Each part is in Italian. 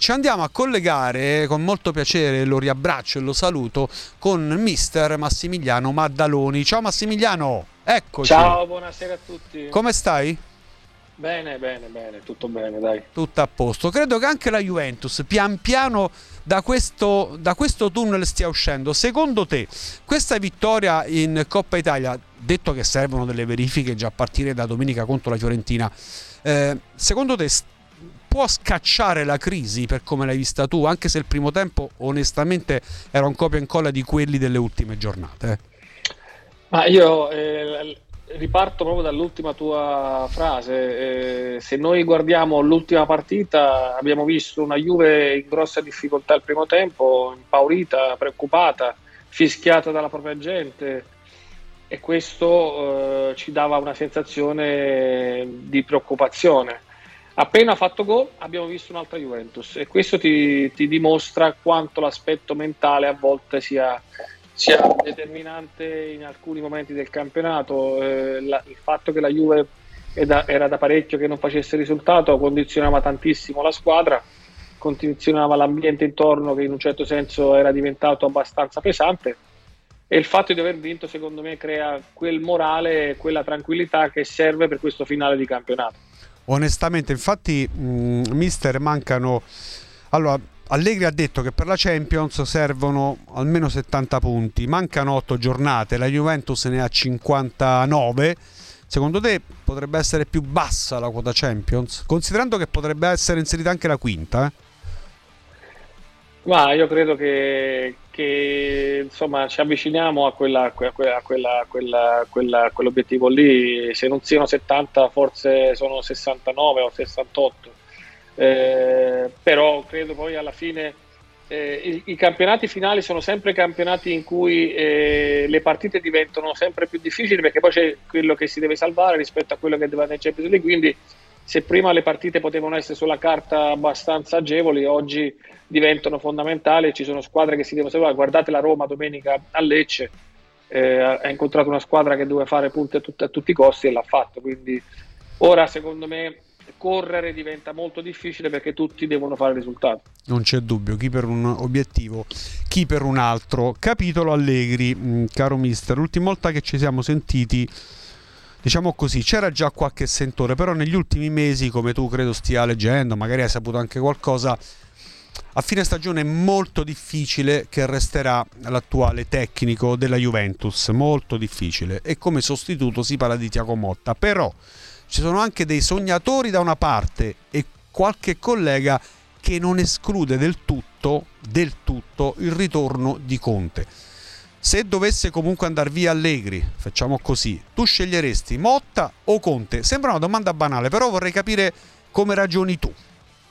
ci andiamo a collegare con molto piacere, lo riabbraccio e lo saluto, con mister Massimiliano Maddaloni. Ciao Massimiliano, eccoci. Ciao, buonasera a tutti. Come stai? Bene, tutto bene, dai. Tutto a posto. Credo che anche la Juventus pian piano da questo tunnel stia uscendo. Secondo te, questa vittoria in Coppa Italia, detto che servono delle verifiche già a partire da domenica contro la Fiorentina, secondo te può scacciare la crisi per come l'hai vista tu, anche se il primo tempo onestamente era un copia e incolla di quelli delle ultime giornate? Ma io riparto proprio dall'ultima tua frase. Se noi guardiamo l'ultima partita, abbiamo visto una Juve in grossa difficoltà il primo tempo, impaurita, preoccupata, fischiata dalla propria gente, e questo ci dava una sensazione di preoccupazione. Appena fatto gol abbiamo visto un'altra Juventus, e questo ti dimostra quanto l'aspetto mentale a volte sia determinante in alcuni momenti del campionato. Il fatto che la Juve era da parecchio che non facesse risultato condizionava tantissimo la squadra, condizionava l'ambiente intorno, che in un certo senso era diventato abbastanza pesante, e il fatto di aver vinto secondo me crea quel morale, quella tranquillità che serve per questo finale di campionato. Onestamente, infatti, mister, mancano... Allora, Allegri ha detto che per la Champions servono almeno 70 punti, mancano 8 giornate, la Juventus ne ha 59. Secondo te potrebbe essere più bassa la quota Champions? Considerando che potrebbe essere inserita anche la quinta, Ma io credo che insomma ci avviciniamo a quell'obiettivo lì. Se non siano 70, forse sono 69 o 68. Però credo poi alla fine i campionati finali sono sempre campionati in cui le partite diventano sempre più difficili, perché poi c'è quello che si deve salvare rispetto a quello che deve andare in Champions League. Quindi se prima le partite potevano essere sulla carta abbastanza agevoli, oggi diventano fondamentali. Ci sono squadre che si devono salvare. Guardate la Roma domenica a Lecce, ha incontrato una squadra che doveva fare punti a tutti i costi e l'ha fatto. Quindi ora secondo me correre diventa molto difficile, perché tutti devono fare risultato. non c'è dubbio, chi per un obiettivo, chi per un altro. Capitolo Allegri, caro mister, l'ultima volta che ci siamo sentiti, diciamo così, c'era già qualche sentore, però negli ultimi mesi, come tu credo stia leggendo, magari hai saputo anche qualcosa, a fine stagione è molto difficile che resterà l'attuale tecnico della Juventus, molto difficile, e come sostituto si parla di Thiago Motta. Però ci sono anche dei sognatori da una parte e qualche collega che non esclude del tutto il ritorno di Conte. Se dovesse comunque andare via Allegri, facciamo così, tu sceglieresti Motta o Conte? Sembra una domanda banale, però vorrei capire come ragioni tu.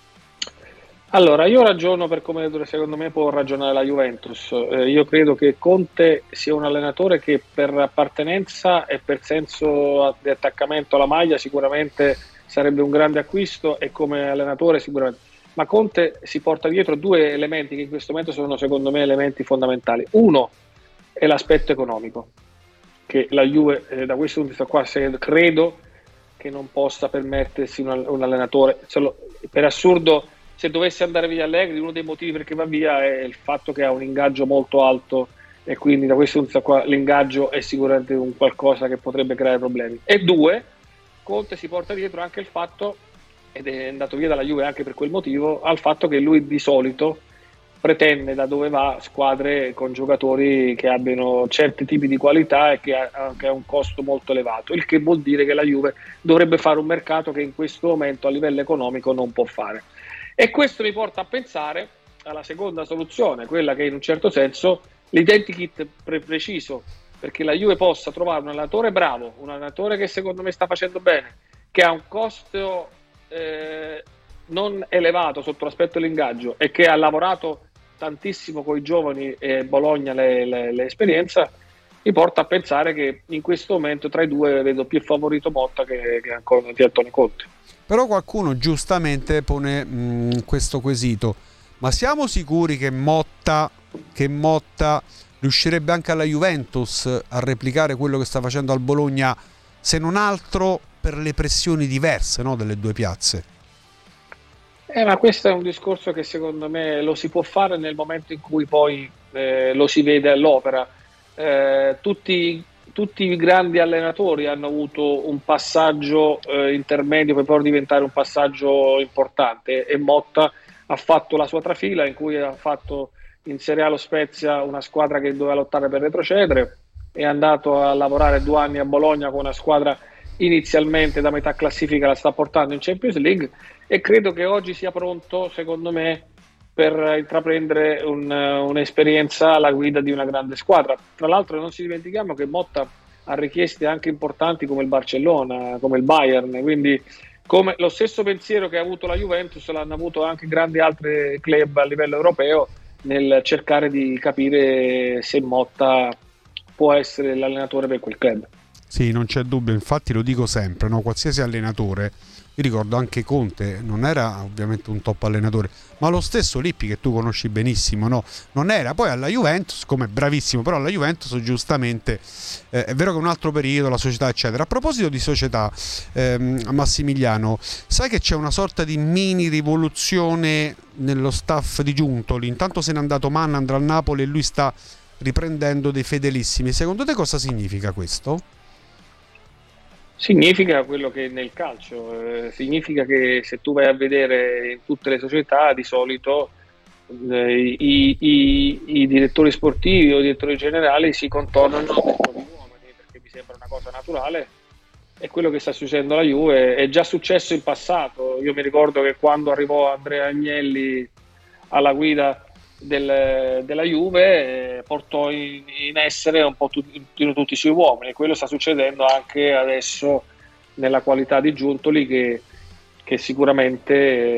Allora, io ragiono per come secondo me può ragionare la Juventus. Io credo che Conte sia un allenatore che per appartenenza e per senso di attaccamento alla maglia sicuramente sarebbe un grande acquisto, e come allenatore sicuramente. Ma Conte si porta dietro due elementi che in questo momento sono secondo me elementi fondamentali. Uno è l'aspetto economico, che la Juve da questo punto di vista qua credo che non possa permettersi un allenatore. Per assurdo, se dovesse andare via Allegri, uno dei motivi perché va via è il fatto che ha un ingaggio molto alto, e quindi da questo punto di vista qua l'ingaggio è sicuramente un qualcosa che potrebbe creare problemi. E due, Conte si porta dietro anche il fatto, ed è andato via dalla Juve anche per quel motivo, al fatto che lui di solito pretende da dove va squadre con giocatori che abbiano certi tipi di qualità e che ha un costo molto elevato, il che vuol dire che la Juve dovrebbe fare un mercato che in questo momento a livello economico non può fare. E questo mi porta a pensare alla seconda soluzione, quella che in un certo senso l'identikit preciso, perché la Juve possa trovare un allenatore bravo, un allenatore che secondo me sta facendo bene, che ha un costo non elevato sotto l'aspetto dell'ingaggio e che ha lavorato tantissimo con i giovani, e Bologna l'esperienza, mi porta a pensare che in questo momento tra i due vedo più favorito Motta che ancora di Antonio Conte. Però qualcuno giustamente pone questo quesito: ma siamo sicuri che Motta riuscirebbe anche alla Juventus a replicare quello che sta facendo al Bologna, se non altro per le pressioni diverse, no, delle due piazze? Ma questo è un discorso che secondo me lo si può fare nel momento in cui poi lo si vede all'opera. Tutti i grandi allenatori hanno avuto un passaggio intermedio per poi diventare un passaggio importante, e Motta ha fatto la sua trafila in cui ha fatto in Serie A lo Spezia, una squadra che doveva lottare per retrocedere, è andato a lavorare 2 anni a Bologna con una squadra inizialmente da metà classifica, la sta portando in Champions League, e credo che oggi sia pronto, secondo me, per intraprendere un'esperienza alla guida di una grande squadra. Tra l'altro non ci dimentichiamo che Motta ha richieste anche importanti come il Barcellona, come il Bayern, quindi come lo stesso pensiero che ha avuto la Juventus l'hanno avuto anche grandi altri club a livello europeo nel cercare di capire se Motta può essere l'allenatore per quel club. Sì, non c'è dubbio, infatti lo dico sempre, no? Qualsiasi allenatore, io ricordo anche Conte, non era ovviamente un top allenatore, ma lo stesso Lippi, che tu conosci benissimo, no? Non era, poi alla Juventus, come bravissimo, però alla Juventus giustamente, è vero che è un altro periodo, la società eccetera. A proposito di società, Massimiliano, sai che c'è una sorta di mini rivoluzione nello staff di Giuntoli? Intanto se n'è andato Manna, andrà al Napoli e lui sta riprendendo dei fedelissimi. Secondo te cosa significa questo? Significa quello che nel calcio, significa che se tu vai a vedere in tutte le società di solito i direttori sportivi o i direttori generali si contornano con gli uomini, perché mi sembra una cosa naturale. È quello che sta succedendo alla Juve, è già successo in passato. Io mi ricordo che quando arrivò Andrea Agnelli alla guida della Juve, portò in essere un po' tutti i suoi uomini. Quello sta succedendo anche adesso nella qualità di Giuntoli, che sicuramente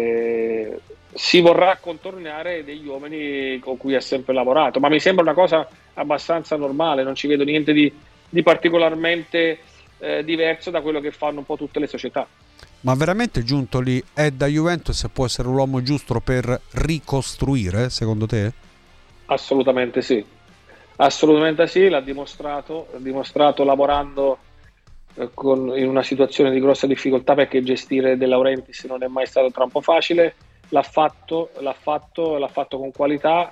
si vorrà contornare degli uomini con cui ha sempre lavorato, ma mi sembra una cosa abbastanza normale, non ci vedo niente di particolarmente diverso da quello che fanno un po' tutte le società. Ma veramente Giuntoli è da Juventus e può essere l'uomo giusto per ricostruire, secondo te? Assolutamente sì, l'ha dimostrato lavorando in una situazione di grossa difficoltà, perché gestire De Laurentiis non è mai stato troppo facile. L'ha fatto con qualità.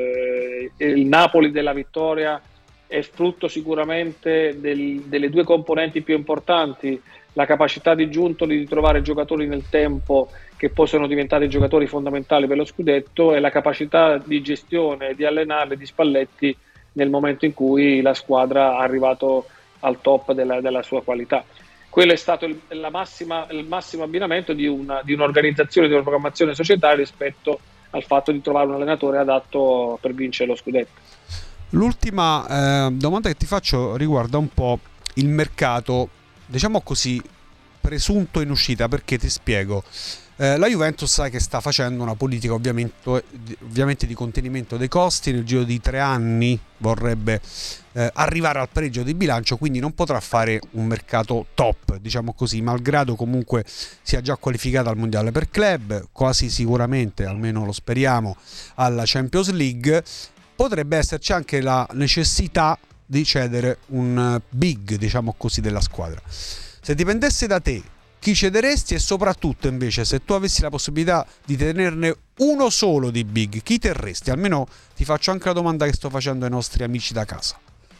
Il Napoli della vittoria è frutto sicuramente delle due componenti più importanti: la capacità di Giuntoli di trovare giocatori nel tempo che poi sono diventati giocatori fondamentali per lo scudetto, e la capacità di gestione, di allenare di Spalletti nel momento in cui la squadra è arrivato al top della sua qualità. Quello è stato il massimo abbinamento di un'organizzazione, di una programmazione societaria rispetto al fatto di trovare un allenatore adatto per vincere lo scudetto. L'ultima domanda che ti faccio riguarda un po' il mercato, diciamo così, presunto in uscita, perché ti spiego. La Juventus sai che sta facendo una politica ovviamente di contenimento dei costi. Nel giro di 3 anni vorrebbe arrivare al pareggio di bilancio, quindi non potrà fare un mercato top, diciamo così, malgrado comunque sia già qualificata al mondiale per club, quasi sicuramente, almeno lo speriamo, alla Champions League. Potrebbe esserci anche la necessità di cedere un big, diciamo così, della squadra. Se dipendesse da te, chi cederesti? E soprattutto, invece, se tu avessi la possibilità di tenerne uno solo di big, chi terresti? Almeno ti faccio anche la domanda che sto facendo ai nostri amici da casa.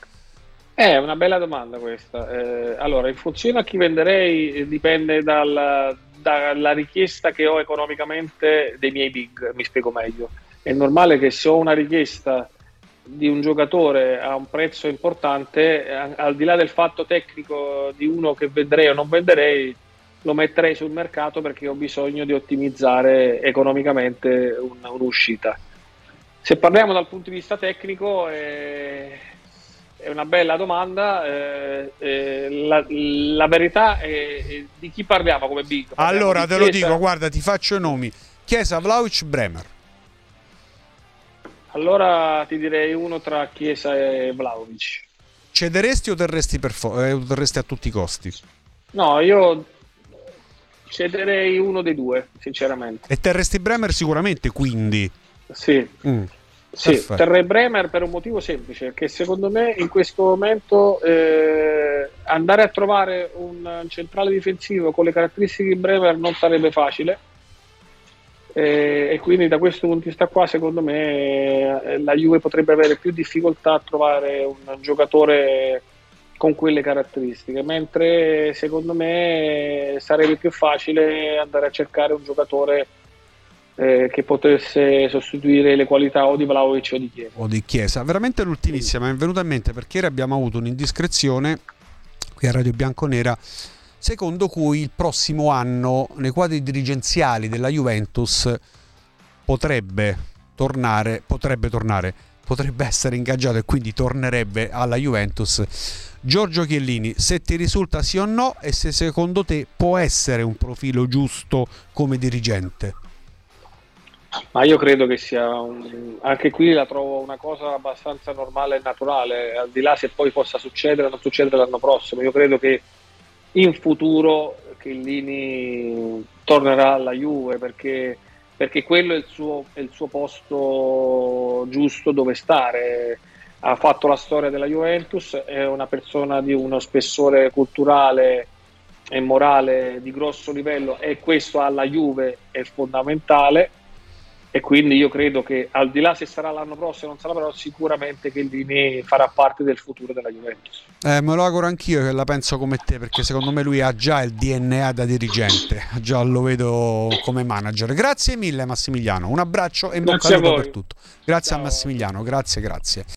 È una bella domanda questa. Allora, in funzione a chi venderei dipende dalla richiesta che ho economicamente dei miei big. Mi spiego meglio. È normale che se ho una richiesta di un giocatore a un prezzo importante, al di là del fatto tecnico di uno che venderei o non venderei, lo metterei sul mercato, perché ho bisogno di ottimizzare economicamente un'uscita. Se parliamo dal punto di vista tecnico, è una bella domanda. La verità è di chi parliamo come big. Allora te lo dico, guarda, ti faccio i nomi: Chiesa, Vlahovic, Bremer. Allora ti direi uno tra Chiesa e Vlahovic. Cederesti o terresti terresti a tutti i costi? No, io cederei uno dei due, sinceramente. E terresti Bremer sicuramente, quindi? Sì. Sì, terrei Bremer per un motivo semplice, perché secondo me in questo momento andare a trovare un centrale difensivo con le caratteristiche di Bremer non sarebbe facile. E quindi da questo punto di vista qua, secondo me, la Juve potrebbe avere più difficoltà a trovare un giocatore con quelle caratteristiche, mentre secondo me sarebbe più facile andare a cercare un giocatore che potesse sostituire le qualità o di Vlahovic o di Chiesa. O di Chiesa. Veramente l'ultimissima mi è venuta in mente perché ieri abbiamo avuto un'indiscrezione qui a Radio Bianconera, secondo cui il prossimo anno nei quadri dirigenziali della Juventus potrebbe essere ingaggiato e quindi tornerebbe alla Juventus Giorgio Chiellini. Se ti risulta sì o no, e se secondo te può essere un profilo giusto come dirigente? Ma io credo che sia anche qui la trovo una cosa abbastanza normale e naturale, al di là se poi possa succedere o non succedere l'anno prossimo. Io credo che in futuro Chiellini tornerà alla Juve perché quello è il suo posto giusto dove stare. Ha fatto la storia della Juventus, è una persona di uno spessore culturale e morale di grosso livello, e questo alla Juve è fondamentale. E quindi io credo che, al di là se sarà l'anno prossimo o non sarà, però sicuramente Chiellini farà parte del futuro della Juventus. Me lo auguro anch'io, che la penso come te, perché secondo me lui ha già il DNA da dirigente, già lo vedo come manager. Grazie mille Massimiliano, un abbraccio e in bocca al lupo per tutto. Grazie. Ciao. A Massimiliano, grazie.